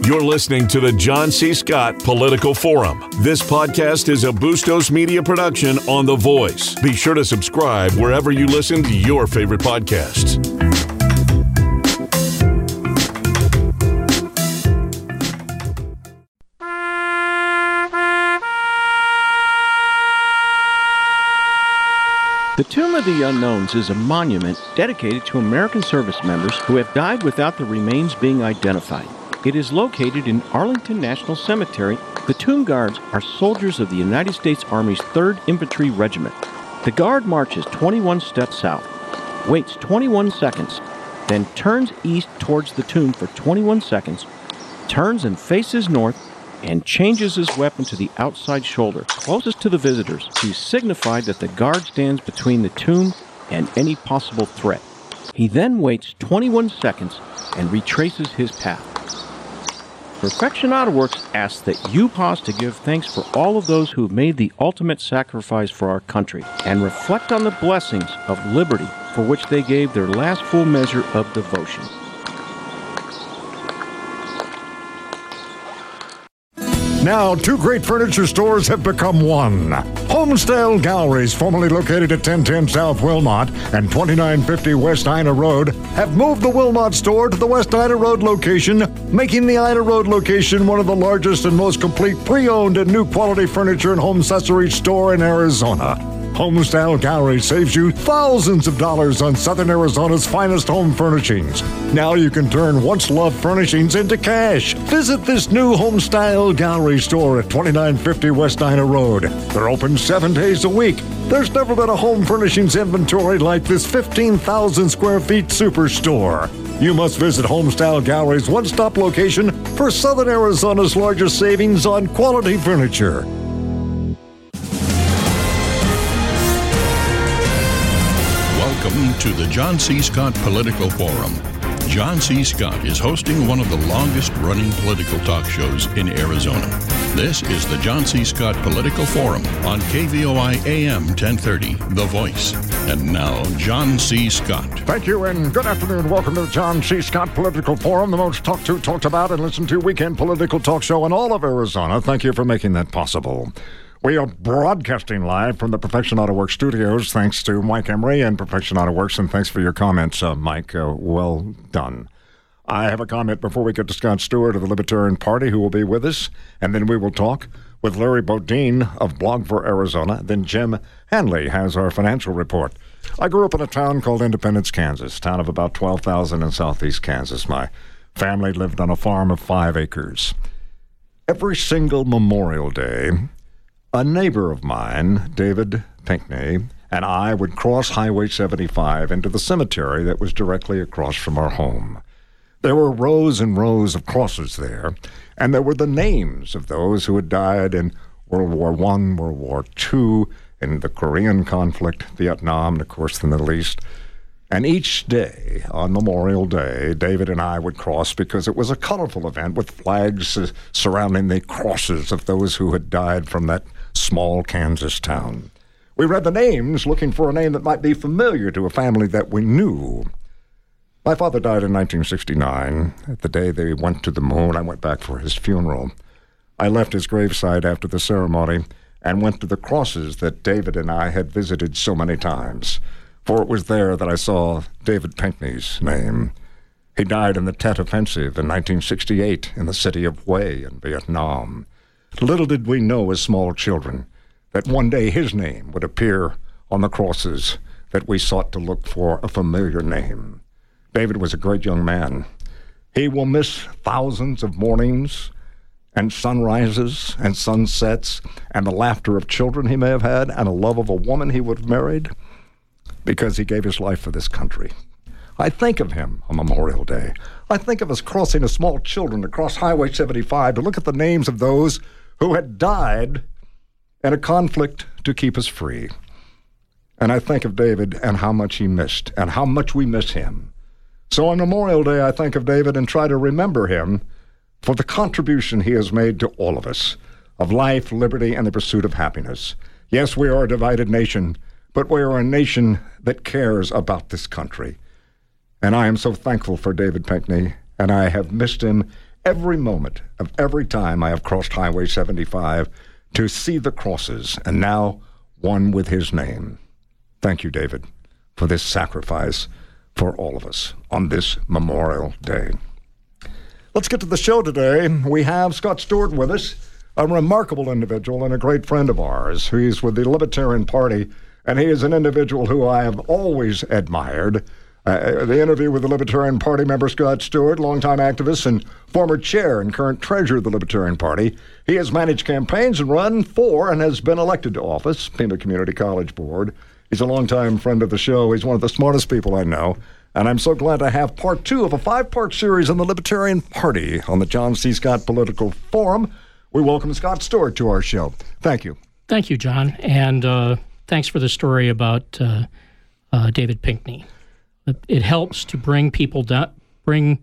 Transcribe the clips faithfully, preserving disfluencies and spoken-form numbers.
You're listening to the John C. Scott Political Forum. This podcast is a Bustos Media production on The Voice. Be sure to subscribe wherever you listen to your favorite podcasts. The Tomb of the Unknowns is a monument dedicated to American service members who have died without their remains being identified. It is located in Arlington National Cemetery. The Tomb Guards are soldiers of the United States Army's third Infantry Regiment. The Guard marches twenty-one steps south, waits twenty-one seconds, then turns east towards the tomb for twenty-one seconds, turns and faces north, and changes his weapon to the outside shoulder, closest to the visitors, to signify that the Guard stands between the tomb and any possible threat. He then waits twenty-one seconds and retraces his path. Perfection Auto Works asks that you pause to give thanks for all of those who have made the ultimate sacrifice for our country and reflect on the blessings of liberty for which they gave their last full measure of devotion. Now, two great furniture stores have become one. Homestyle Galleries, formerly located at ten ten South Wilmot and twenty-nine fifty West Ina Road, have moved the Wilmot store to the West Ina Road location, making the Ina Road location one of the largest and most complete pre-owned and new quality furniture and home accessories store in Arizona. Homestyle Gallery saves you thousands of dollars on Southern Arizona's finest home furnishings. Now you can turn once-loved furnishings into cash. Visit this new Homestyle Gallery store at twenty-nine fifty West Ina Road. They're open seven days a week. There's never been a home furnishings inventory like this fifteen thousand square feet superstore. You must visit Homestyle Gallery's one-stop location for Southern Arizona's largest savings on quality furniture. Welcome to the John C. Scott Political Forum. John C. Scott is hosting one of the longest-running political talk shows in Arizona. This is the John C. Scott Political Forum on K V O I A M ten thirty, The Voice. And now, John C. Scott. Thank you, and good afternoon. Welcome to the John C. Scott Political Forum, the most talked to, talked about, and listened to weekend political talk show in all of Arizona. Thank you for making that possible. We are broadcasting live from the Perfection Auto Works studios, thanks to Mike Emery and Perfection Auto Works, and thanks for your comments, uh, Mike. Uh, well done. I have a comment before we get to Scott Stewart of the Libertarian Party, who will be with us, and then we will talk with Larry Bodine of Blog for Arizona. Then Jim Hanley has our financial report. I grew up in a town called Independence, Kansas, a town of about twelve thousand in southeast Kansas. My family lived on a farm of five acres. Every single Memorial Day, a neighbor of mine, David Pinkney, and I would cross Highway seventy-five into the cemetery that was directly across from our home. There were rows and rows of crosses there, and there were the names of those who had died in World War One, World War Two, in the Korean conflict, Vietnam, and of course the Middle East. And each day, on Memorial Day, David and I would cross because it was a colorful event with flags uh, surrounding the crosses of those who had died from that small Kansas town. We read the names, looking for a name that might be familiar to a family that we knew. My father died in nineteen sixty-nine. The day they went to the moon, I went back for his funeral. I left his graveside after the ceremony and went to the crosses that David and I had visited so many times, for it was there that I saw David Pinkney's name. He died in the Tet Offensive in nineteen sixty-eight in the city of Hue in Vietnam. Little did we know as small children that one day his name would appear on the crosses that we sought to look for a familiar name. David was a great young man. He will miss thousands of mornings and sunrises and sunsets and the laughter of children he may have had and the love of a woman he would have married because he gave his life for this country. I think of him on Memorial Day. I think of us crossing as small children across Highway seventy-five to look at the names of those who had died in a conflict to keep us free. And I think of David and how much he missed and how much we miss him. So on Memorial Day, I think of David and try to remember him for the contribution he has made to all of us, of life, liberty, and the pursuit of happiness. Yes, we are a divided nation, but we are a nation that cares about this country. And I am so thankful for David Pinkney, and I have missed him every moment of every time I have crossed Highway seventy-five to see the crosses, and now one with his name. Thank you, David, for this sacrifice for all of us on this Memorial Day. Let's get to the show today. We have Scott Stewart with us, a remarkable individual and a great friend of ours. He's with the Libertarian Party, and he is an individual who I have always admired. Uh, the interview with the Libertarian Party member Scott Stewart, longtime activist and former chair and current treasurer of the Libertarian Party. He has managed campaigns and run for and has been elected to office, Pima Community College Board. He's a longtime friend of the show. He's one of the smartest people I know. And I'm so glad to have part two of a five-part series on the Libertarian Party on the John C. Scott Political Forum. We welcome Scott Stewart to our show. Thank you. Thank you, John. And uh, thanks for the story about uh, uh, David Pinkney. It helps to bring people down, bring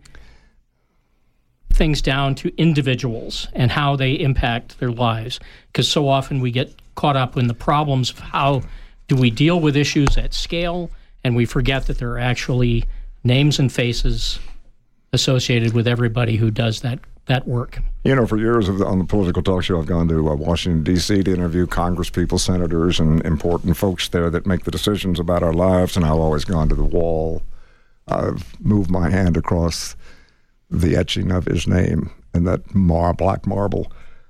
things down to individuals and how they impact their lives. Because so often we get caught up in the problems of how do we deal with issues at scale, and we forget that there are actually names and faces associated with everybody who does that, that work. You know, for years on the political talk show, I've gone to uh, Washington, D C to interview congresspeople, senators, and important folks there that make the decisions about our lives, and I've always gone to the wall. I've moved my hand across the etching of his name in that mar- black marble.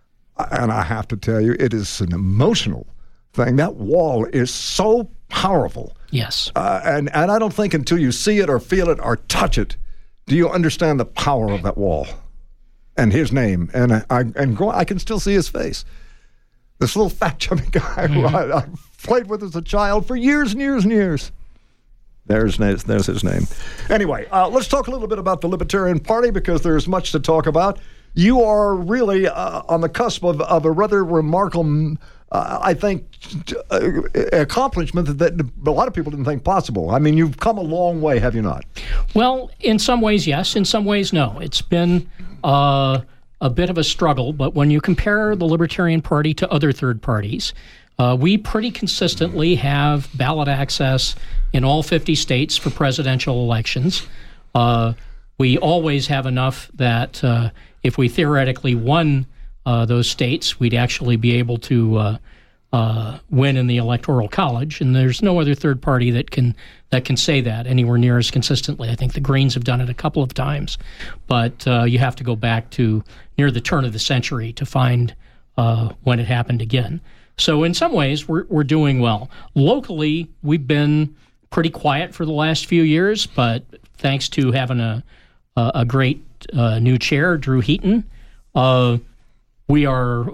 And I have to tell you, it is an emotional thing. That wall is so powerful. Yes. Uh, and, and I don't think until you see it or feel it or touch it, do you understand the power of that wall and his name. And I, I, and go, I can still see his face. This little fat chubby guy mm-hmm. who I, I played with as a child for years and years and years. There's, there's his name. Anyway, uh, let's talk a little bit about the Libertarian Party because there's much to talk about. You are really uh, on the cusp of, of a rather remarkable, uh, I think, uh, accomplishment that, that a lot of people didn't think possible. I mean, you've come a long way, have you not? Well, in some ways, yes. In some ways, no. It's been uh, a bit of a struggle, but when you compare the Libertarian Party to other third parties, uh, we pretty consistently have ballot access in all fifty states for presidential elections. Uh, we always have enough that uh, if we theoretically won uh, those states, we'd actually be able to uh, uh, win in the Electoral College. And there's no other third party that can that can say that anywhere near as consistently. I think the Greens have done it a couple of times, but uh, you have to go back to near the turn of the century to find uh, when it happened again. So in some ways, we're we're doing well. Locally, we've been pretty quiet for the last few years, but thanks to having a a, a great uh, new chair, Drew Heaton, uh, we are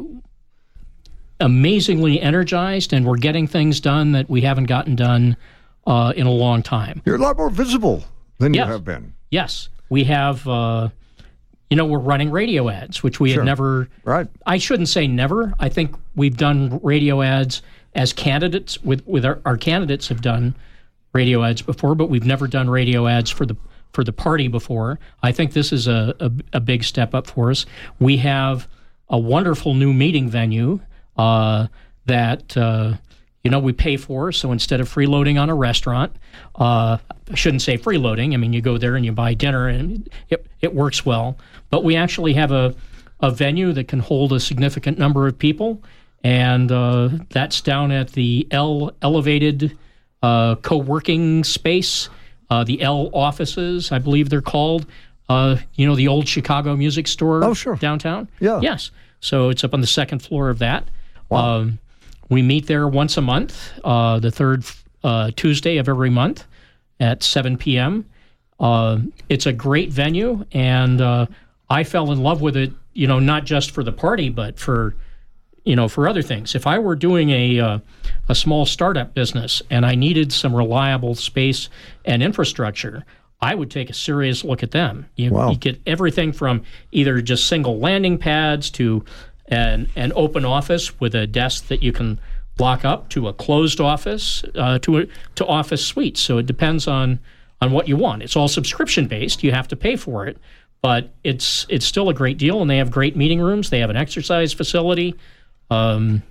amazingly energized, and we're getting things done that we haven't gotten done uh, in a long time. You're a lot more visible than yes. you have been. Yes, we have. Uh, you know, we're running radio ads, which we sure. had never. Right. I shouldn't say never. I think we've done radio ads as candidates. With with our, our candidates have done radio ads before, but we've never done radio ads for the for the party before. I think this is a, a, a big step up for us. We have a wonderful new meeting venue uh, that, uh, you know, we pay for. So instead of freeloading on a restaurant, uh, I shouldn't say freeloading. I mean, you go there and you buy dinner and it, it works well. But we actually have a, a venue that can hold a significant number of people. And uh, that's down at the L Elevated uh, co-working space. Uh, the L offices, I believe they're called. Uh, you know, the old Chicago music store oh, sure. downtown? Yeah. Yes. So it's up on the second floor of that. Wow. Um, we meet there once a month, uh, the third uh, Tuesday of every month at seven p.m. Uh, it's a great venue, and uh, I fell in love with it, you know, not just for the party, but for, you know, for other things. If I were doing a uh, a small startup business and I needed some reliable space and infrastructure, I would take a serious look at them. You, wow. you get everything from either just single landing pads to an, an open office with a desk that you can lock up to a closed office uh, to a, to office suites. So it depends on on what you want. It's all subscription based. You have to pay for it, but it's it's still a great deal. And they have great meeting rooms. They have an exercise facility. Um,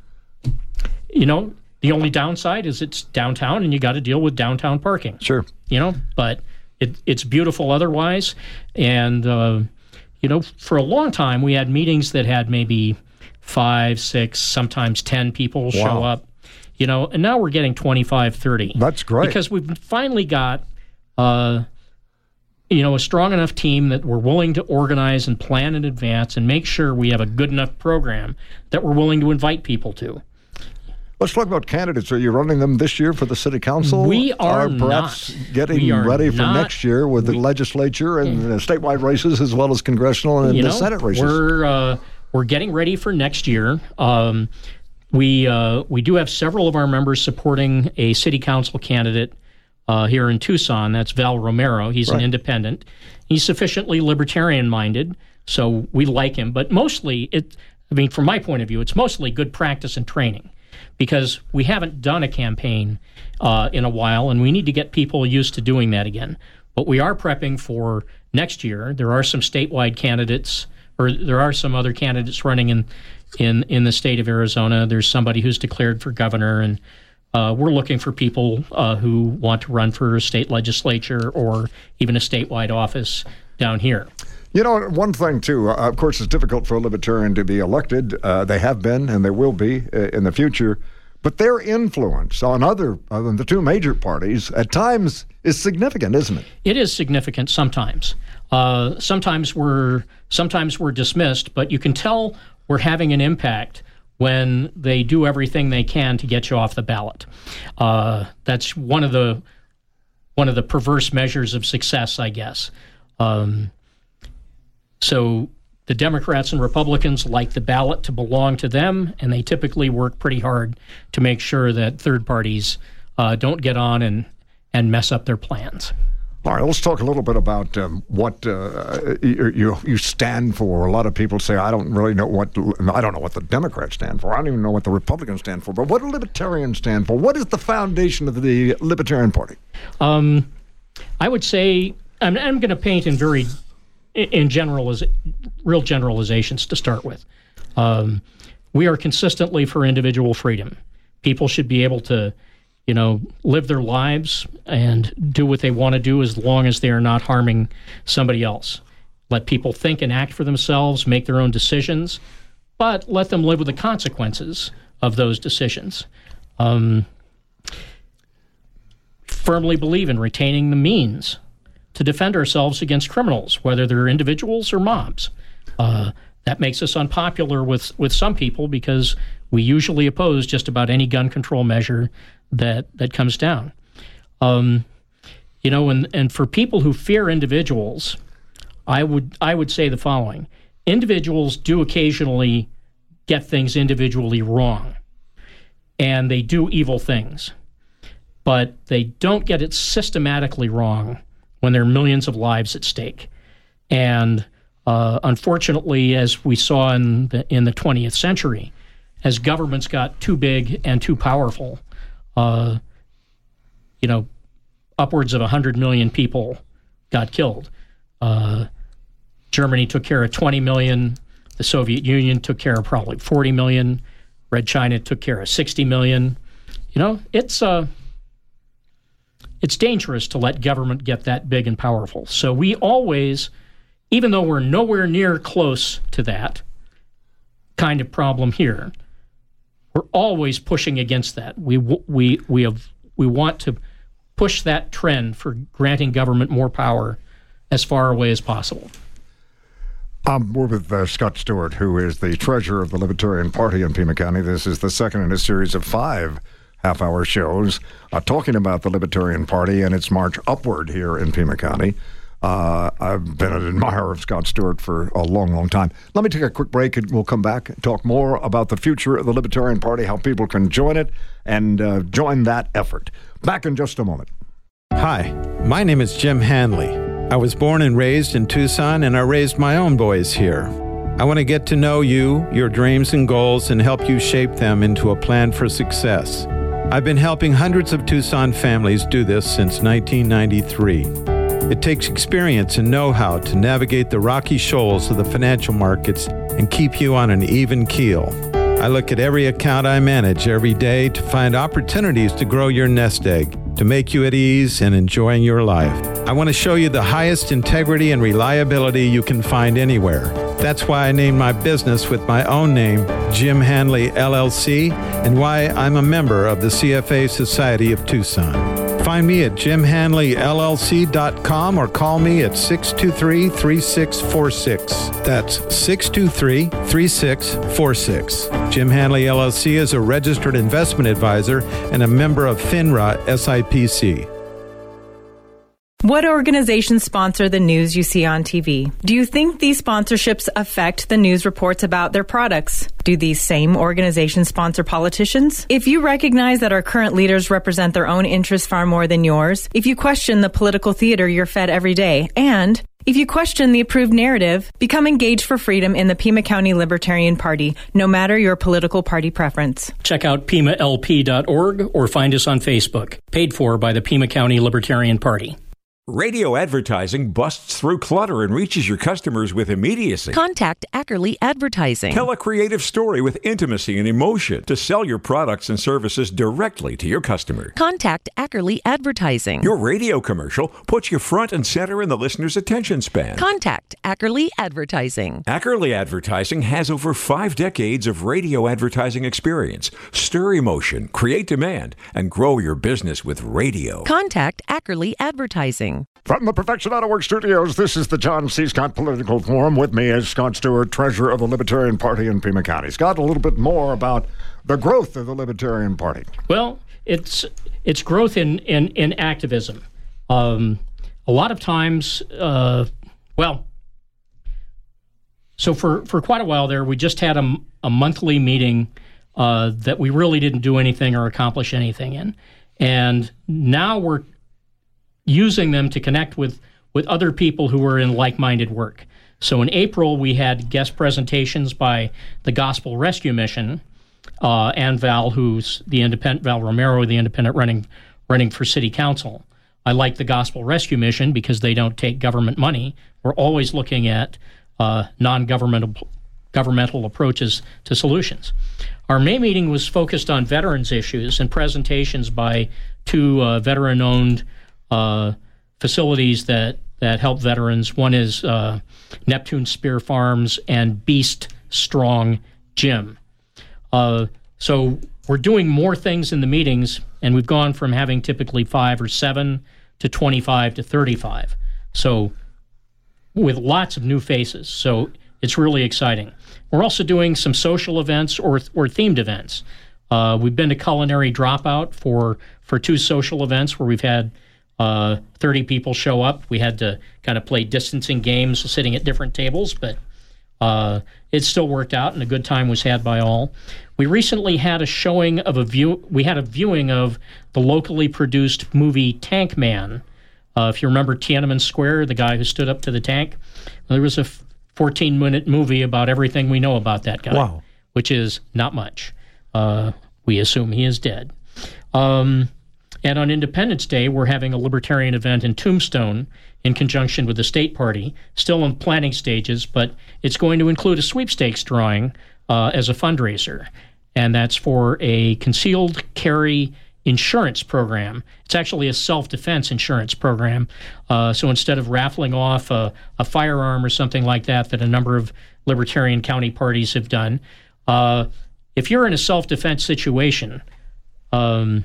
you know, the only downside is it's downtown, and you got to deal with downtown parking. Sure. You know, but it, it's beautiful otherwise. And, uh, you know, for a long time, we had meetings that had maybe five, six, sometimes ten people Wow. show up, you know, and now we're getting twenty-five, thirty. That's great. Because we've finally got, uh, you know, a strong enough team that we're willing to organize and plan in advance and make sure we have a good enough program that we're willing to invite people to. Let's talk about candidates. Are you running them this year for the city council? We are perhaps not. getting We are ready for not. next year with the We- legislature and the statewide races as well as congressional and you the know, Senate races. We're uh, we're getting ready for next year. Um, we uh, we do have several of our members supporting a city council candidate uh, here in Tucson. That's Val Romero. He's Right. an independent. He's sufficiently libertarian-minded, so we like him. But mostly, it. I mean, from my point of view, it's mostly good practice and training, because we haven't done a campaign uh, in a while, and we need to get people used to doing that again. But we are prepping for next year. There are some statewide candidates, or there are some other candidates running in in, in the state of Arizona. There's somebody who's declared for governor, and uh, we're looking for people uh, who want to run for a state legislature or even a statewide office down here. You know, one thing, too, uh, of course, it's difficult for a libertarian to be elected. Uh, they have been, and they will be uh, in the future. But their influence on other, uh, the two major parties, at times is significant, isn't it? It is significant sometimes. Uh, sometimes we're sometimes we're dismissed, but you can tell we're having an impact when they do everything they can to get you off the ballot. Uh, that's one of the one of the perverse measures of success, I guess. Um, So the Democrats and Republicans like the ballot to belong to them, and they typically work pretty hard to make sure that third parties uh, don't get on and, and mess up their plans. All right, let's talk a little bit about um, what uh, you, you you stand for. A lot of people say, I don't really know what, I don't know what the Democrats stand for. I don't even know what the Republicans stand for. But what do libertarians stand for? What is the foundation of the Libertarian Party? Um, I would say, I'm, I'm going to paint in very in general, as real generalizations to start with. Um, we are consistently for individual freedom. People should be able to, you know, live their lives and do what they want to do as long as they are not harming somebody else. Let people think and act for themselves, make their own decisions, but let them live with the consequences of those decisions. Um, firmly believe in retaining the means to defend ourselves against criminals, whether they're individuals or mobs. Uh, that makes us unpopular with, with some people because we usually oppose just about any gun control measure that, that comes down. Um, you know, and, and for people who fear individuals, I would I would say the following. Individuals do occasionally get things individually wrong, and they do evil things, but they don't get it systematically wrong when there are millions of lives at stake. And uh, unfortunately, as we saw in the, in the twentieth century, as governments got too big and too powerful, uh, you know, upwards of one hundred million people got killed. Uh, Germany took care of twenty million. The Soviet Union took care of probably forty million. Red China took care of sixty million. You know, it's... Uh, It's dangerous to let government get that big and powerful. So we always, even though we're nowhere near close to that kind of problem here, we're always pushing against that. We we we have we want to push that trend for granting government more power as far away as possible. Um, we're with uh, Scott Stewart, who is the treasurer of the Libertarian Party in Pima County. This is the second in a series of five half-hour shows uh, talking about the Libertarian Party and its march upward here in Pima County. Uh, I've been an admirer of Scott Stewart for a long, long time. Let me take a quick break, and we'll come back and talk more about the future of the Libertarian Party, how people can join it and uh, join that effort. Back in just a moment. Hi, my name is Jim Hanley. I was born and raised in Tucson, and I raised my own boys here. I want to get to know you, your dreams and goals, and help you shape them into a plan for success. I've been helping hundreds of Tucson families do this since nineteen ninety-three. It takes experience and know-how to navigate the rocky shoals of the financial markets and keep you on an even keel. I look at every account I manage every day to find opportunities to grow your nest egg to make you at ease and enjoying your life. I want to show you the highest integrity and reliability you can find anywhere. That's why I named my business with my own name, Jim Hanley L L C, and why I'm a member of the C F A Society of Tucson. Find me at jim hanley l l c dot com or call me at six two three, three six four six. That's six two three, three six four six. Jim Hanley L L C is a registered investment advisor and a member of FINRA S I P C. What organizations sponsor the news you see on T V? Do you think these sponsorships affect the news reports about their products? Do these same organizations sponsor politicians? If you recognize that our current leaders represent their own interests far more than yours, if you question the political theater you're fed every day, and if you question the approved narrative, become engaged for freedom in the Pima County Libertarian Party, no matter your political party preference. Check out pima l p dot org or find us on Facebook. Paid for by the Pima County Libertarian Party. Radio advertising busts through clutter and reaches your customers with immediacy. Contact Ackerley Advertising. Tell a creative story with intimacy and emotion to sell your products and services directly to your customer. Contact Ackerley Advertising. Your radio commercial puts you front and center in the listener's attention span. Contact Ackerley Advertising. Ackerley Advertising has over five decades of radio advertising experience. Stir emotion, create demand, and grow your business with radio. Contact Ackerley Advertising. From the Perfection Auto Works Studios, this is the John C. Scott Political Forum. With me is Scott Stewart, treasurer of the Libertarian Party in Pima County. Scott, a little bit more about the growth of the Libertarian Party. Well, it's it's growth in, in, in activism. Um, a lot of times, uh, well, so for, for quite a while there, we just had a, a monthly meeting uh, that we really didn't do anything or accomplish anything in. And now we're using them to connect with, with other people who are in like-minded work. So in April, we had guest presentations by the Gospel Rescue Mission, uh, and Val, who's the independent, Val Romero, the independent running running for city council. I like the Gospel Rescue Mission because they don't take government money. We're always looking at uh, non-governmental governmental approaches to solutions. Our May meeting was focused on veterans issues and presentations by two uh, veteran-owned Uh, facilities that, that help veterans. One is uh, Neptune Spear Farms and Beast Strong Gym. Uh, so we're doing more things in the meetings, and we've gone from having typically five or seven to twenty-five to thirty-five. So with lots of new faces. So it's really exciting. We're also doing some social events or, or themed events. Uh, we've been to Culinary Dropout for, for two social events where we've had Uh, thirty people show up. We had to kind of play distancing games sitting at different tables, but uh, it still worked out, and a good time was had by all. We recently had a showing of a view. We had a viewing of the locally produced movie Tank Man. Uh, if you remember Tiananmen Square, the guy who stood up to the tank, well, there was a fourteen-minute movie about everything we know about that guy, Wow. which is not much. Uh, we assume he is dead. Um, And on Independence Day, we're having a libertarian event in Tombstone in conjunction with the state party, still in planning stages, but it's going to include a sweepstakes drawing uh, as a fundraiser, and that's for a concealed carry insurance program. It's actually a self-defense insurance program. Uh, so instead of raffling off a, a firearm or something like that that a number of libertarian county parties have done, uh, if you're in a self-defense situation, um,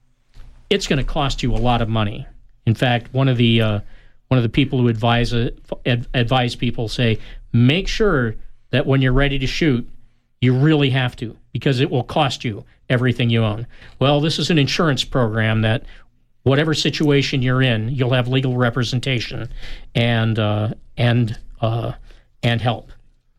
it's going to cost you a lot of money. In fact, one of the uh, one of the people who advise uh, ad- advise people say, make sure that when you're ready to shoot, you really have to, because it will cost you everything you own. Well, this is an insurance program that whatever situation you're in, you'll have legal representation and uh, and uh, and help.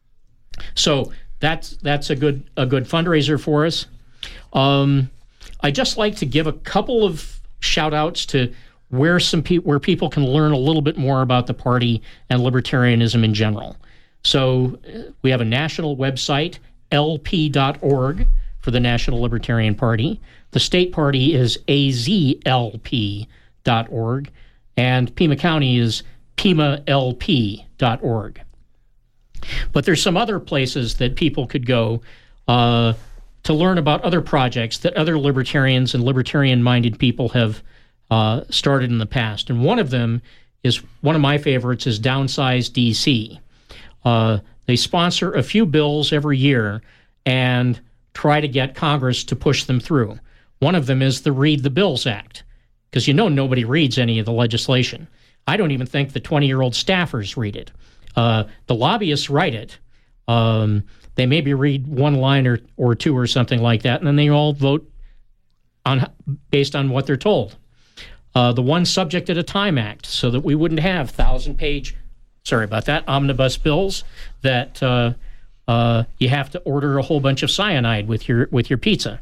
So that's that's a good a good fundraiser for us. Um, I'd just like to give a couple of shout-outs to where some pe- where people can learn a little bit more about the party and libertarianism in general. So uh, we have a national website, L P dot org, for the National Libertarian Party. The state party is A Z L P dot org, and Pima County is Pima L P dot org. But there's some other places that people could go uh, to learn about other projects that other libertarians and libertarian-minded people have uh, started in the past. And one of them is, one of my favorites is Downsize D C. Uh, they sponsor a few bills every year and try to get Congress to push them through. One of them is the Read the Bills Act, because you know nobody reads any of the legislation. I don't even think the twenty-year-old staffers read it. Uh, the lobbyists write it. Um, they maybe read one line or, or two or something like that, and then they all vote on based on what they're told. Uh, the One Subject at a Time Act, so that we wouldn't have thousand-page, sorry about that, omnibus bills that uh, uh, you have to order a whole bunch of cyanide with your with your pizza.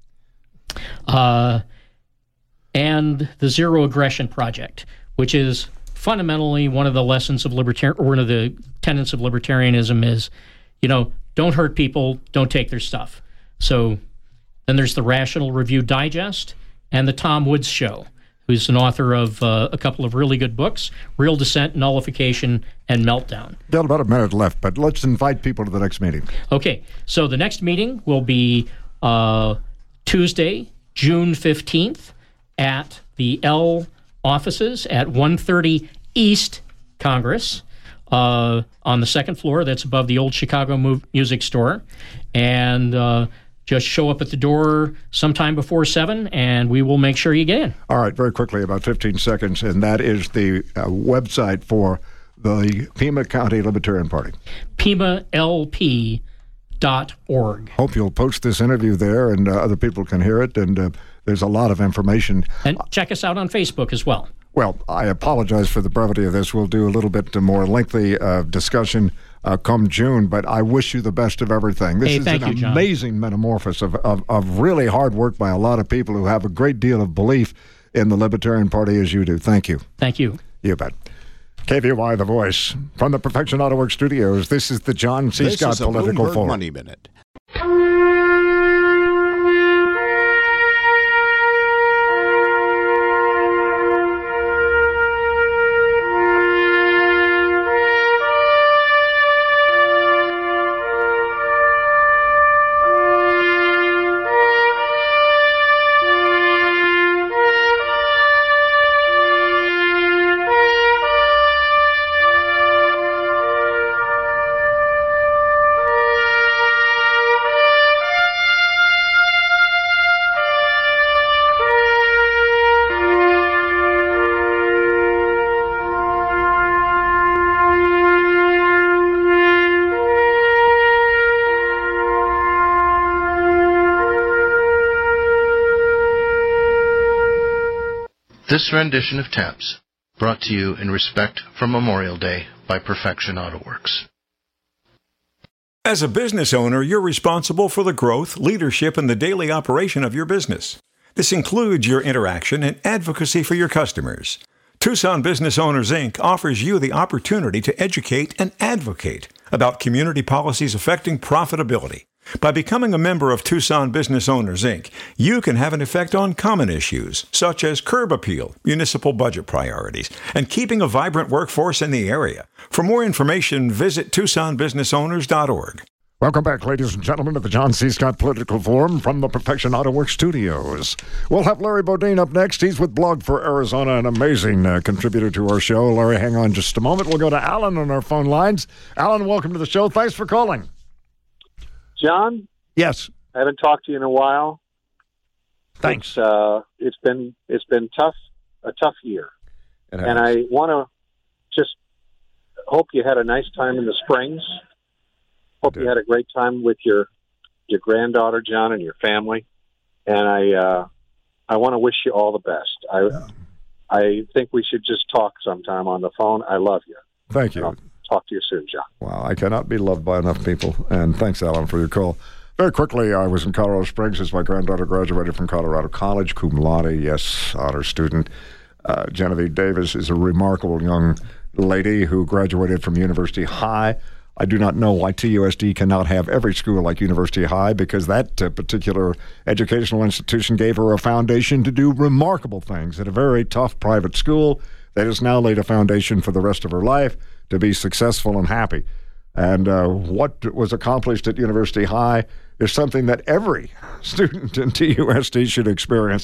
Uh, and the Zero Aggression Project, which is fundamentally one of the lessons of libertarian, or one of the tenets of libertarianism is, you know, don't hurt people, don't take their stuff. So then there's the Rational Review Digest and the Tom Woods Show, who's an author of uh, a couple of really good books, Real Dissent, Nullification, and Meltdown. Got about a minute left, but let's invite people to the next meeting. Okay, so the next meeting will be uh, Tuesday, June fifteenth, at the L offices at one thirty East Congress uh, on the second floor. That's above the old Chicago Mu- Music Store. And uh, just show up at the door sometime before seven, and we will make sure you get in. All right, very quickly, about fifteen seconds, and that is the uh, website for the Pima County Libertarian Party. Pima L P dot org. Hope you'll post this interview there, and uh, other people can hear it, and uh, there's a lot of information. And check us out on Facebook as well. Well, I apologize for the brevity of this. We'll do a little bit more lengthy uh, discussion uh, come June, but I wish you the best of everything. This hey, is thank an you, John. amazing metamorphosis of, of, of really hard work by a lot of people who have a great deal of belief in the Libertarian Party as you do. Thank you. Thank you. You bet. K V Y, The Voice. From the Perfection Auto Works studios, this is the John C. This Scott is a Political Bloomberg Forum. Money Minute. This rendition of Taps, brought to you in respect for Memorial Day by Perfection Auto Works. As a business owner, you're responsible for the growth, leadership, and the daily operation of your business. This includes your interaction and advocacy for your customers. Tucson Business Owners, Incorporated offers you the opportunity to educate and advocate about community policies affecting profitability. By becoming a member of Tucson Business Owners, Incorporated, you can have an effect on common issues, such as curb appeal, municipal budget priorities, and keeping a vibrant workforce in the area. For more information, visit Tucson Business Owners dot org. Welcome back, ladies and gentlemen, to the John C. Scott Political Forum from the Perfection Auto Works studios. We'll have Larry Bodine up next. He's with Blog for Arizona, an amazing uh, contributor to our show. Larry, hang on just a moment. We'll go to Alan on our phone lines. Alan, welcome to the show. Thanks for calling. John? Yes. I haven't talked to you in a while. Thanks. It's, uh, it's been it's been tough, a tough year. And I want to just hope you had a nice time in the Springs. Hope you had a great time with your your granddaughter, John, and your family. And I uh, I want to wish you all the best. I yeah. I think we should just talk sometime on the phone. I love you. Thank you. I'll talk to you soon, John. Wow, I cannot be loved by enough people. And thanks, Alan, for your call. Very quickly, I was in Colorado Springs as my granddaughter graduated from Colorado College, cum laude, yes, honor student. Uh, Genevieve Davis is a remarkable young lady who graduated from University High. I do not know why T U S D cannot have every school like University High, because that uh, particular educational institution gave her a foundation to do remarkable things at a very tough private school that has now laid a foundation for the rest of her life to be successful and happy. And uh, what was accomplished at University High is something that every student in T U S D should experience.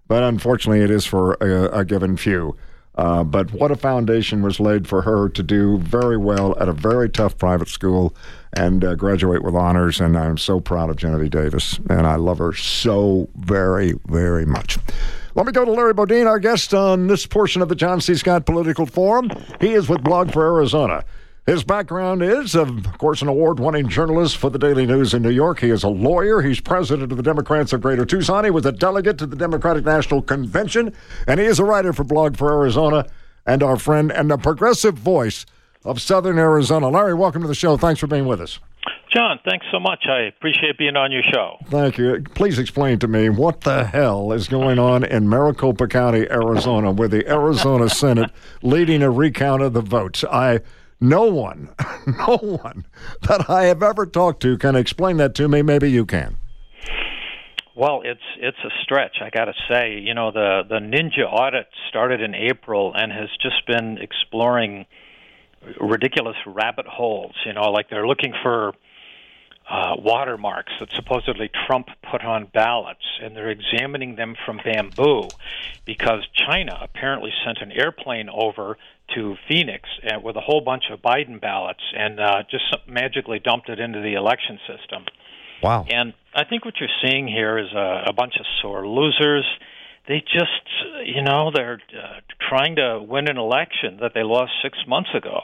but unfortunately it is for a, a given few. Uh, but what a foundation was laid for her to do very well at a very tough private school and uh, graduate with honors. And I'm so proud of Genevieve Davis, and I love her so very, very much. Let me go to Larry Bodine, our guest on this portion of the John C. Scott Political Forum. He is with Blog for Arizona. His background is, of course, an award-winning journalist for the Daily News in New York. He is a lawyer. He's president of the Democrats of Greater Tucson. He was a delegate to the Democratic National Convention, and he is a writer for Blog for Arizona and our friend and the progressive voice of Southern Arizona. Larry, welcome to the show. Thanks for being with us. John, thanks so much. I appreciate being on your show. Thank you. Please explain to me what the hell is going on in Maricopa County, Arizona, with the Arizona Senate leading a recount of the votes. I... No one, no one that I have ever talked to can explain that to me. Maybe you can. Well, it's it's a stretch, I got to say. You know, the, the Ninja audit started in April and has just been exploring ridiculous rabbit holes. You know, like they're looking for uh, watermarks that supposedly Trump put on ballots, and they're examining them from bamboo because China apparently sent an airplane over to Phoenix uh, with a whole bunch of Biden ballots and uh, just magically dumped it into the election system. Wow. And I think what you're seeing here is a, a bunch of sore losers. They just, you know, they're uh, trying to win an election that they lost six months ago.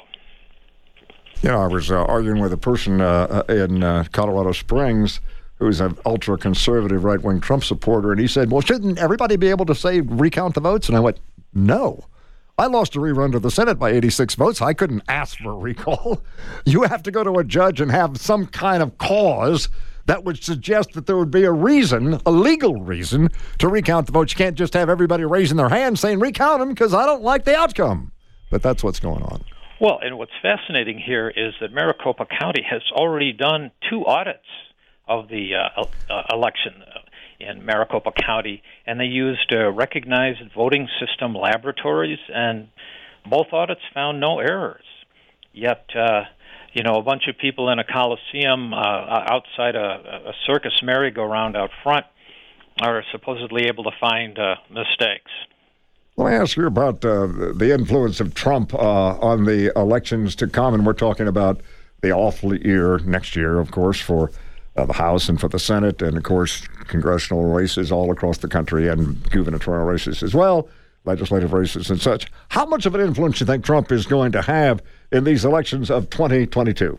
You know, I was uh, arguing with a person uh, in uh, Colorado Springs who's an ultra-conservative right-wing Trump supporter, and he said, well, shouldn't everybody be able to say recount the votes? And I went, no. I lost a rerun to the Senate by eighty-six votes. I couldn't ask for a recall. You have to go to a judge and have some kind of cause that would suggest that there would be a reason, a legal reason, to recount the votes. You can't just have everybody raising their hands saying, recount them because I don't like the outcome. But that's what's going on. Well, and what's fascinating here is that Maricopa County has already done two audits of the uh, uh, election in Maricopa County, and they used uh, recognized voting system laboratories, and both audits found no errors. Yet, uh, you know, a bunch of people in a coliseum uh, outside a, a circus merry-go-round out front are supposedly able to find uh, mistakes. Let me ask you about uh, the influence of Trump uh, on the elections to come, and we're talking about the awful year next year, of course, for uh, the House and for the Senate, and, of course, congressional races all across the country and gubernatorial races as well, legislative races and such. How much of an influence do you think Trump is going to have in these elections of twenty twenty-two?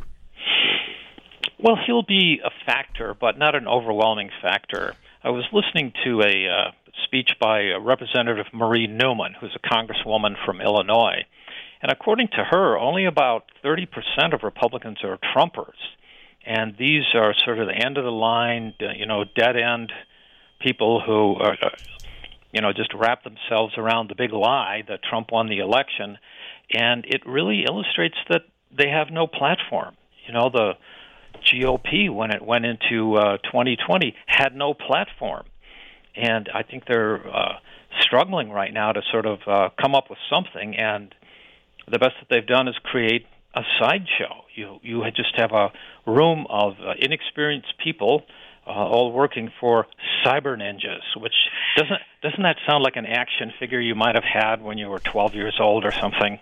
Well, he'll be a factor, but not an overwhelming factor. I was listening to a uh, speech by uh, Representative Marie Newman, who's a congresswoman from Illinois, and according to her, only about thirty percent of Republicans are Trumpers. And these are sort of the end of the line, you know, dead end people who are, you know, just wrap themselves around the big lie that Trump won the election. And it really illustrates that they have no platform. You know, the G O P, when it went into uh, twenty twenty, had no platform. And I think they're uh, struggling right now to sort of uh, come up with something. And the best that they've done is create a sideshow. You you just have a room of uh, inexperienced people uh, all working for cyber ninjas, which doesn't doesn't that sound like an action figure you might have had when you were twelve years old or something?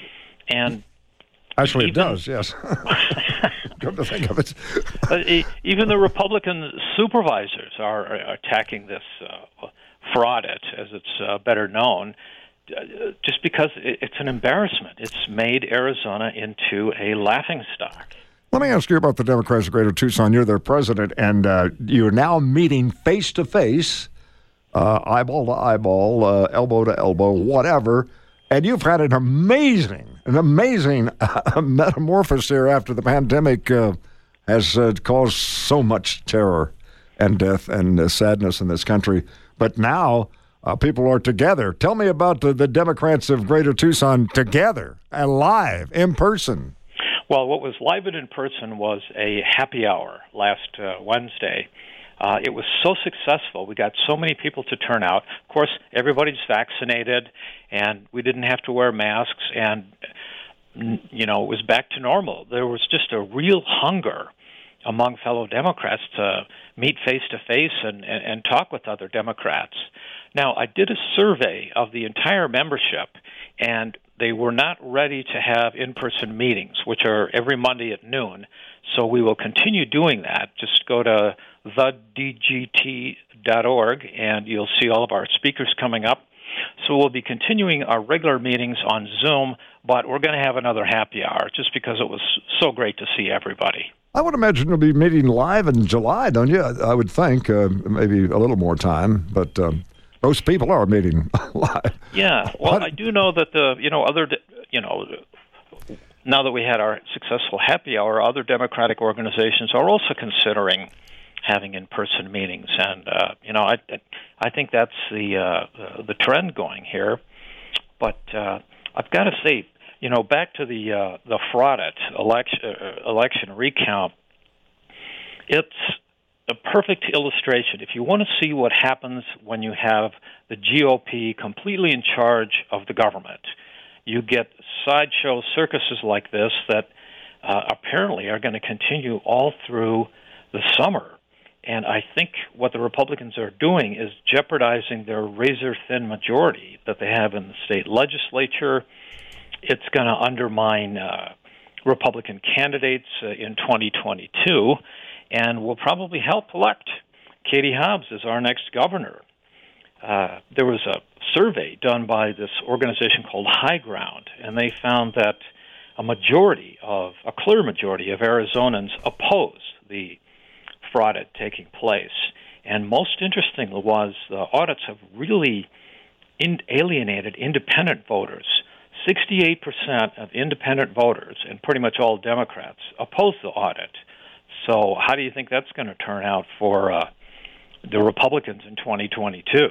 And actually, even, it does. Yes. Come to think of it, uh, even the Republican supervisors are, are attacking this uh, fraudit, as it's uh, better known. Just because it's an embarrassment. It's made Arizona into a laughingstock. Let me ask you about the Democrats of Greater Tucson. You're their president, and uh, you're now meeting face-to-face, uh, eyeball to eyeball, uh, elbow to elbow, whatever, and you've had an amazing, an amazing uh, metamorphosis here after the pandemic uh, has uh, caused so much terror and death and uh, sadness in this country. But now Uh, people are together. Tell me about the, the Democrats of Greater Tucson together and live, in person. Well, what was live and in person was a happy hour last uh, Wednesday. Uh, it was so successful. We got so many people to turn out. Of course, everybody's vaccinated, and we didn't have to wear masks, and, you know, it was back to normal. There was just a real hunger among fellow Democrats to meet face-to-face and, and, and talk with other Democrats. Now, I did a survey of the entire membership, and they were not ready to have in-person meetings, which are every Monday at noon. So we will continue doing that. Just go to the d g t dot org, and you'll see all of our speakers coming up. So we'll be continuing our regular meetings on Zoom, but we're going to have another happy hour just because it was so great to see everybody. I would imagine you'll be meeting live in July, don't you? I would think uh, maybe a little more time, but um, most people are meeting live. Yeah, well, but I do know that the you know other you know now that we had our successful happy hour, other Democratic organizations are also considering having in-person meetings, and uh, you know I I think that's the uh, the trend going here. But uh, I've got to say, you know, back to the uh, the fraudit election uh, election recount, it's a perfect illustration. If you want to see what happens when you have the G O P completely in charge of the government, you get sideshow circuses like this that uh, apparently are going to continue all through the summer. And I think what the Republicans are doing is jeopardizing their razor-thin majority that they have in the state legislature. It's going to undermine uh, Republican candidates uh, in twenty twenty-two, and will probably help elect Katie Hobbs as our next governor. Uh, there was a survey done by this organization called High Ground, and they found that a majority of, a clear majority of Arizonans oppose the fraud taking place. And most interestingly was the audits have really in, alienated independent voters. sixty-eight percent of independent voters, and pretty much all Democrats, oppose the audit. So how do you think that's going to turn out for uh, the Republicans in twenty twenty-two?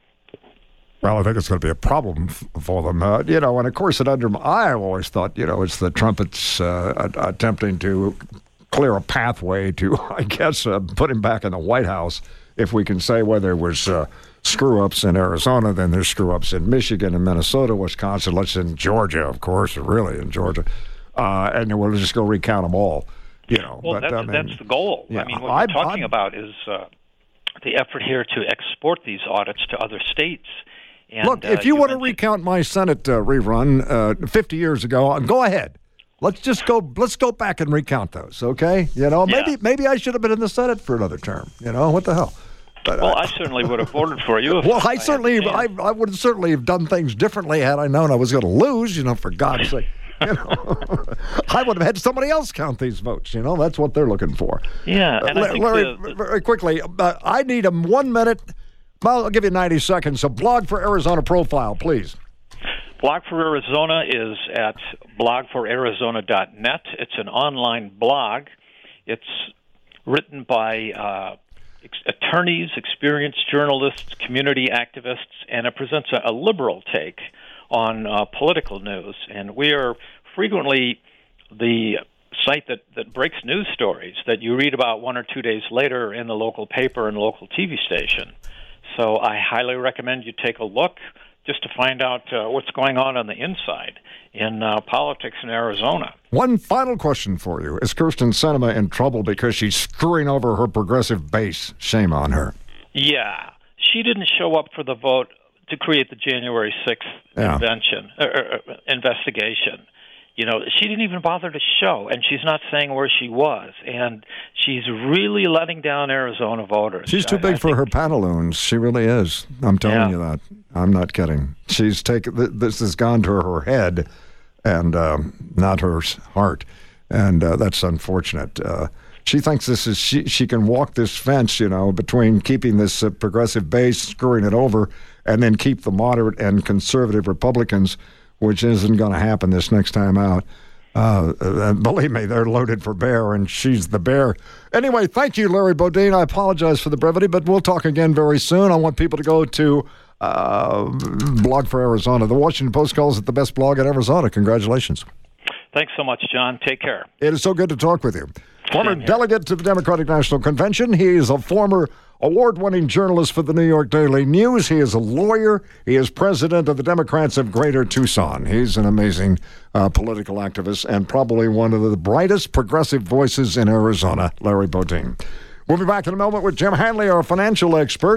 Well, I think it's going to be a problem f- for them. Uh, you know, and of course, it under I've always thought, you know, it's the trumpets uh, attempting to clear a pathway to, I guess, uh, put him back in the White House. If we can say whether it was uh, screw-ups in Arizona, then there's screw-ups in Michigan and Minnesota, Wisconsin, let's in Georgia, of course, really in Georgia. Uh, and then we'll just go recount them all, you know. Well, but, that's, I mean, that's the goal. Yeah, I mean, what I, we're talking I, about is uh, the effort here to export these audits to other states. And, look, if uh, you, you want to mentioned... recount my Senate uh, rerun uh, fifty years ago, go ahead. Let's just go. Let's go back and recount those, okay? You know, maybe yeah. maybe I should have been in the Senate for another term. You know, what the hell? But, well, I, I certainly would have voted for you. If well, I, I certainly, I, I would certainly have done things differently had I known I was going to lose. You know, for God's sake, you know, I would have had somebody else count these votes. You know, that's what they're looking for. Yeah, and uh, I think Larry, the, the, very quickly, uh, I need a one minute. Well, I'll give you ninety seconds. So, blog for Arizona profile, please. Blog for Arizona is at blog for arizona dot net. It's an online blog. It's written by uh, ex- attorneys, experienced journalists, community activists, and it presents a, a liberal take on uh, political news. And we are frequently the site that, that breaks news stories that you read about one or two days later in the local paper and local T V station. So I highly recommend you take a look just to find out uh, what's going on on the inside in uh, politics in Arizona. One final question for you. Is Kyrsten Sinema in trouble because she's screwing over her progressive base? Shame on her. Yeah. She didn't show up for the vote to create the January sixth yeah. invention, uh, uh, investigation. You know, she didn't even bother to show, and she's not saying where she was. And she's really letting down Arizona voters. She's too big I, I for think... her pantaloons. She really is. I'm telling yeah. you that. I'm not kidding. She's taken, this has gone to her head and um, not her heart. And uh, that's unfortunate. Uh, she thinks this is, she, she can walk this fence, you know, between keeping this uh, progressive base, screwing it over, and then keep the moderate and conservative Republicans, which isn't going to happen this next time out. Uh, uh, believe me, they're loaded for bear, and she's the bear. Anyway, thank you, Larry Bodine. I apologize for the brevity, but we'll talk again very soon. I want people to go to uh, Blog for Arizona. The Washington Post calls it the best blog in Arizona. Congratulations. Thanks so much, John. Take care. It is so good to talk with you. Former delegate to the Democratic National Convention. He is a former award-winning journalist for the New York Daily News. He is a lawyer. He is president of the Democrats of Greater Tucson. He's an amazing uh, political activist and probably one of the brightest progressive voices in Arizona, Larry Bodine. We'll be back in a moment with Jim Hanley, our financial expert.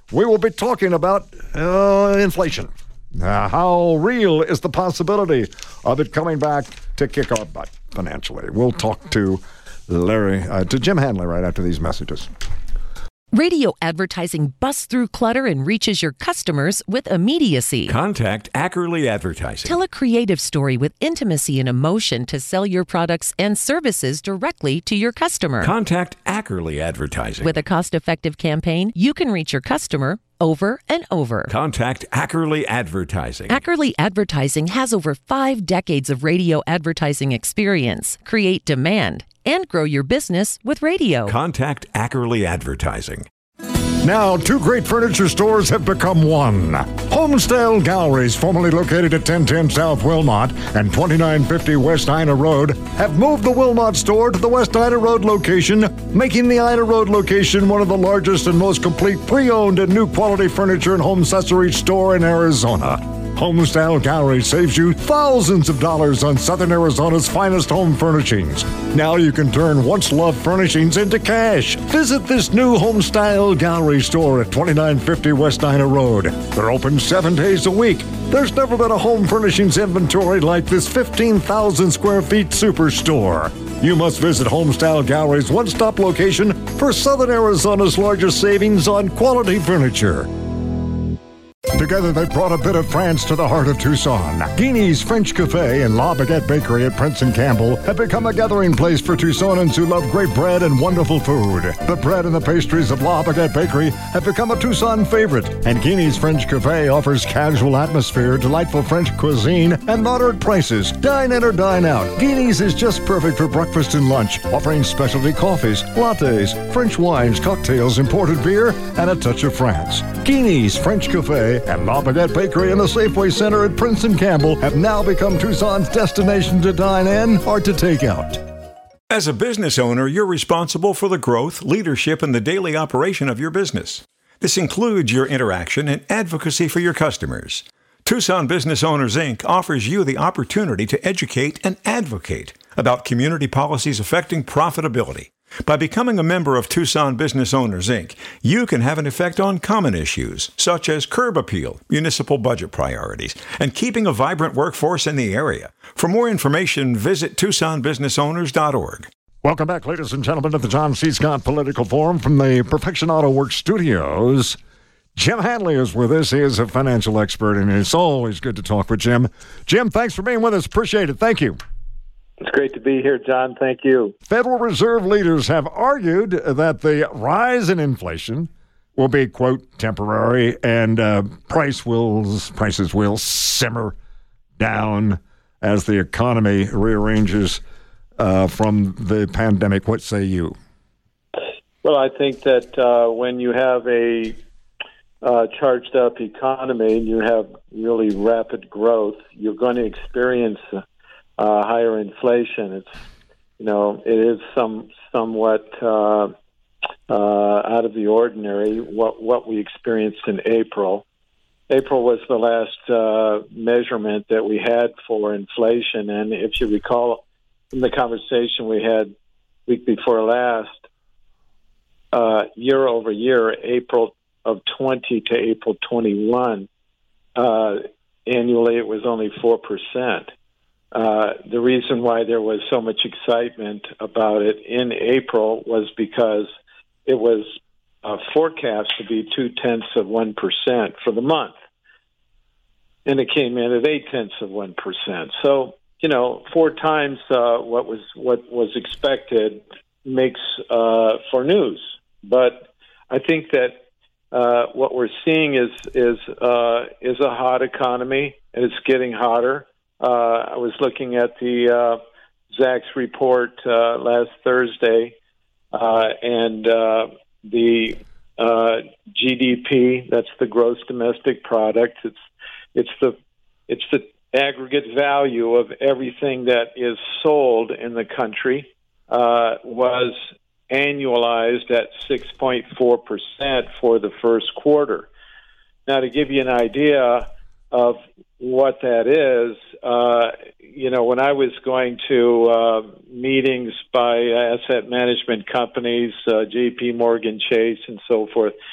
we will be talking about uh, inflation. Uh, how real is the possibility of it coming back to kick our butt financially? We'll talk to Larry, uh, to Jim Hanley right after these messages. Radio advertising busts through clutter and reaches your customers with immediacy. Contact Ackerley Advertising. Tell a creative story with intimacy and emotion to sell your products and services directly to your customer. Contact Ackerley Advertising. With a cost-effective campaign, you can reach your customer over and over. Contact Ackerley Advertising. Ackerley Advertising has over five decades of radio advertising experience. Create demand and grow your business with radio. Contact Ackerley Advertising. Now, two great furniture stores have become one. Homestyle Galleries, formerly located at ten ten South Wilmot and twenty-nine fifty West Ina Road, have moved the Wilmot store to the West Ina Road location, making the Ina Road location one of the largest and most complete pre-owned and new quality furniture and home accessories store in Arizona. Homestyle Gallery saves you thousands of dollars on Southern Arizona's finest home furnishings. Now you can turn once-loved furnishings into cash. Visit this new Homestyle Gallery store at twenty-nine fifty West Ina Road. They're open seven days a week. There's never been a home furnishings inventory like this fifteen thousand square feet superstore. You must visit Homestyle Gallery's one-stop location for Southern Arizona's largest savings on quality furniture. Together, they brought a bit of France to the heart of Tucson. Guinea's French Cafe and La Baguette Bakery at Prince and Campbell have become a gathering place for Tucsonans who love great bread and wonderful food. The bread and the pastries of La Baguette Bakery have become a Tucson favorite, and Guinea's French Cafe offers casual atmosphere, delightful French cuisine, and moderate prices. Dine in or dine out. Guinea's is just perfect for breakfast and lunch, offering specialty coffees, lattes, French wines, cocktails, imported beer, and a touch of France. Guinea's French Cafe and La Baguette Bakery in the Safeway Center at Prince and Campbell have now become Tucson's destination to dine in or to take out. As a business owner, you're responsible for the growth, leadership, and the daily operation of your business. This includes your interaction and advocacy for your customers. Tucson Business Owners, Incorporated offers you the opportunity to educate and advocate about community policies affecting profitability. By becoming a member of Tucson Business Owners, Incorporated, you can have an effect on common issues, such as curb appeal, municipal budget priorities, and keeping a vibrant workforce in the area. For more information, visit Tucson Business Owners dot org. Welcome back, ladies and gentlemen, to the John C. Scott Political Forum from the Perfection Auto Works studios. Jim Hanley is with us. He is a financial expert, and it's always good to talk with Jim. Jim, thanks for being with us. Appreciate it. Thank you. It's great to be here, John. Thank you. Federal Reserve leaders have argued that the rise in inflation will be, quote, temporary, and uh, price will, prices will simmer down as the economy rearranges uh, from the pandemic. What say you? Well, I think that uh, when you have a uh, charged-up economy and you have really rapid growth, you're going to experience Uh, higher inflation. It's, you know, it is some somewhat uh, uh, out of the ordinary what what we experienced in April. April was the last uh, measurement that we had for inflation, and if you recall from the conversation we had week before last, uh, year over year, April of twenty to April twenty-one, uh, annually it was only four percent. Uh, the reason why there was so much excitement about it in April was because it was uh, forecast to be two-tenths of one percent for the month. And it came in at eight-tenths of one percent. So, you know, four times uh, what was what was expected makes uh, for news. But I think that uh, what we're seeing is is uh, is a hot economy, and it's getting hotter. Uh, I was looking at the uh, Zacks report uh, last Thursday, uh, and uh, the uh, G D P, that's the gross domestic product. It's it's the it's the aggregate value of everything that is sold in the country uh, was annualized at six point four percent for the first quarter. Now, to give you an idea of what that is, uh, you know, when I was going to uh, meetings by asset management companies, uh, J P Morgan Chase and so forth,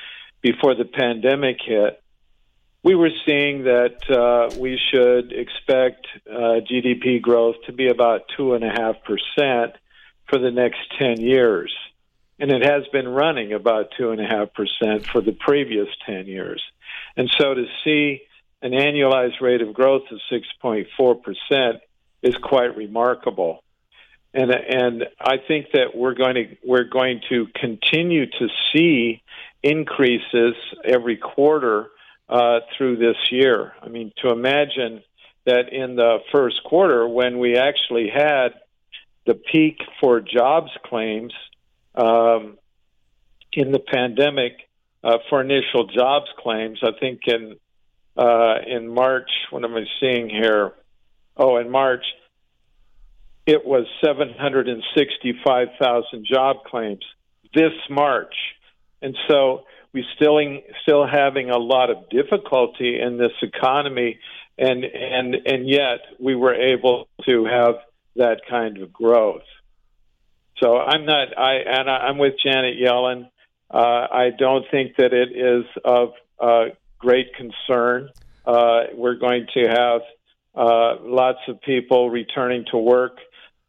before the pandemic hit, we were seeing that uh, we should expect uh, G D P growth to be about two and a half percent for the next ten years. And it has been running about two and a half percent for the previous ten years. And so to see an annualized rate of growth of six point four percent is quite remarkable. And and I think that we're going to we're going to continue to see increases every quarter uh, through this year. I mean, to imagine that in the first quarter, when we actually had the peak for jobs claims um, in the pandemic uh, for initial jobs claims, I think in uh, in March, what am I seeing here? Oh, in March, it was seven hundred sixty-five thousand job claims this March. And so we still still having a lot of difficulty in this economy, and and and yet we were able to have that kind of growth. So I'm not, I and I'm with Janet Yellen. Uh, I don't think that it is of uh, great concern. Uh, we're going to have uh, lots of people returning to work.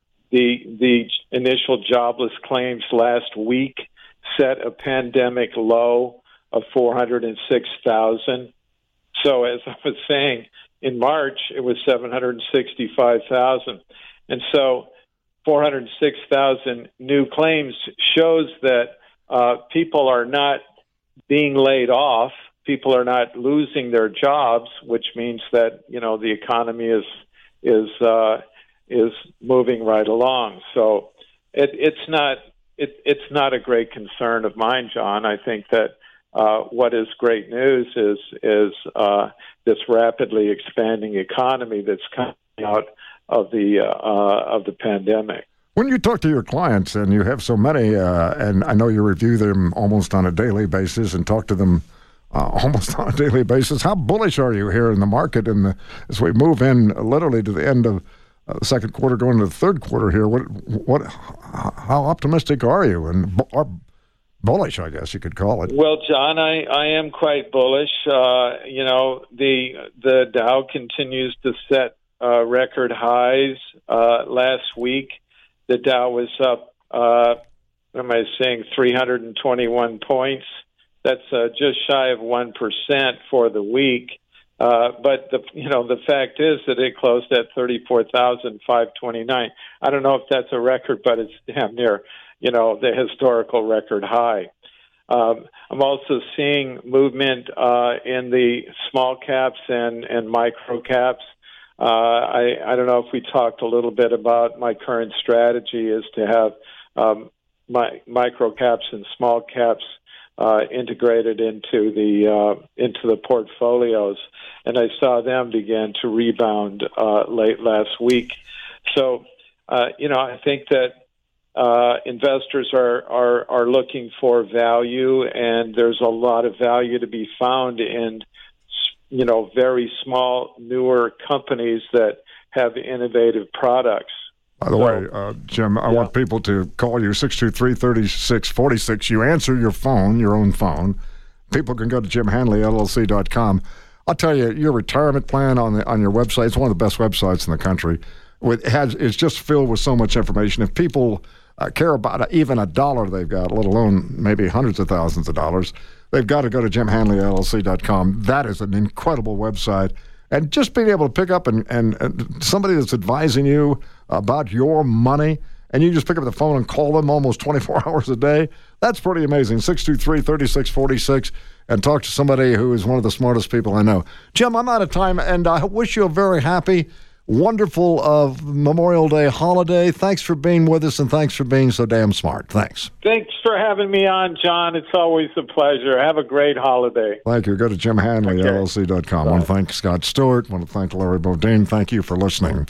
The the initial jobless claims last week set a pandemic low of four hundred six thousand. So as I was saying, in March, it was seven hundred sixty-five thousand. And so four hundred six thousand new claims shows that uh, people are not being laid off. People are not losing their jobs, which means that, you know, the economy is is uh, is moving right along. So it, it's not it, it's not a great concern of mine, John. I think that uh, what is great news is is uh, this rapidly expanding economy that's coming out of the uh, uh, of the pandemic. When you talk to your clients, and you have so many, uh, and I know you review them almost on a daily basis and talk to them uh, almost on a daily basis, how bullish are you here in the market? And the, as we move in literally to the end of uh, the second quarter, going into the third quarter here, what what how optimistic are you, and or bullish, I guess you could call it? Well, John, I, I am quite bullish. Uh, you know, the the Dow continues to set uh, record highs. Uh, last week, the Dow was up, uh, what am I saying, three hundred twenty-one points. That's uh, just shy of one percent for the week. Uh, but, the you know, the fact is that it closed at thirty-four thousand five hundred twenty-nine. I don't know if that's a record, but it's damn near, you know, the historical record high. Um, I'm also seeing movement uh, in the small caps and, and micro caps. Uh, I, I don't know if we talked a little bit about my current strategy is to have um, my micro caps and small caps uh, integrated into the uh, into the portfolios, and I saw them begin to rebound uh, late last week. So, uh, you know, I think that uh, investors are, are are looking for value, and there's a lot of value to be found in, you know, very small, newer companies that have innovative products. By the so, way, uh, Jim, I yeah. want people to call you, six two three, three six four six. You answer your phone, your own phone. People can go to jim hanley L L C dot com. I'll tell you, your retirement plan on the on your website, it's one of the best websites in the country. It has, it's just filled with so much information. If people uh, care about even a dollar they've got, let alone maybe hundreds of thousands of dollars, they've got to go to jim hanley L L C dot com. That is an incredible website. And just being able to pick up and, and, and somebody that's advising you about your money, and you just pick up the phone and call them almost twenty-four hours a day, that's pretty amazing. six two three, three six four six, and talk to somebody who is one of the smartest people I know. Jim, I'm out of time, and I wish you a very happy, wonderful uh, Memorial Day holiday. Thanks for being with us, and thanks for being so damn smart. Thanks. Thanks for having me on, John. It's always a pleasure. Have a great holiday. Thank you. Go to jim hanley L L C dot com. I want to thank Scott Stewart. I want to thank Larry Bodine. Thank you for listening.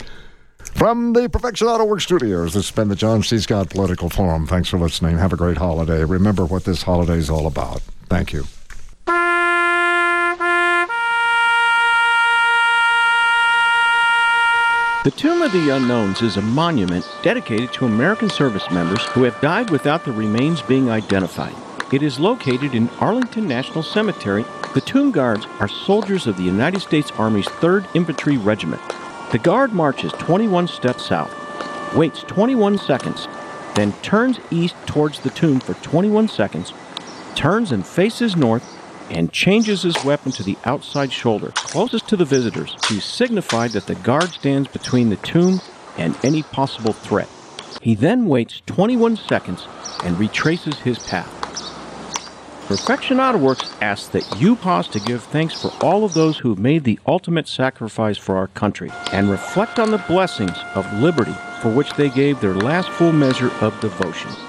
From the Perfection Auto Works studios, this has been the John C. Scott Political Forum. Thanks for listening. Have a great holiday. Remember what this holiday is all about. Thank you. The Tomb of the Unknowns is a monument dedicated to American service members who have died without their remains being identified. It is located in Arlington National Cemetery. The Tomb Guards are soldiers of the United States Army's third Infantry Regiment. The Guard marches twenty-one steps south, waits twenty-one seconds, then turns east towards the tomb for twenty-one seconds, turns and faces north, and changes his weapon to the outside shoulder, closest to the visitors, to signify that the Guard stands between the tomb and any possible threat. He then waits twenty-one seconds and retraces his path. Perfection Auto Works asks that you pause to give thanks for all of those who have made the ultimate sacrifice for our country and reflect on the blessings of liberty for which they gave their last full measure of devotion.